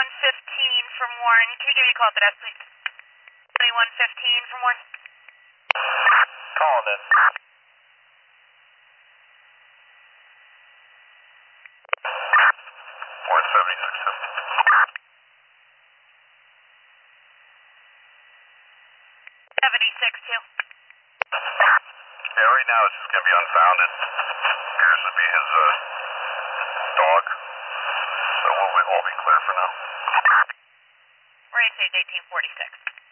2115 from Warren. Can we give you a call at the desk, please? 2115 from Warren. Calling in. 76 2. Yeah, right now it's just going to be unfounded. Appears to be his dog. So we'll all be clear for now. We're ACH 1846.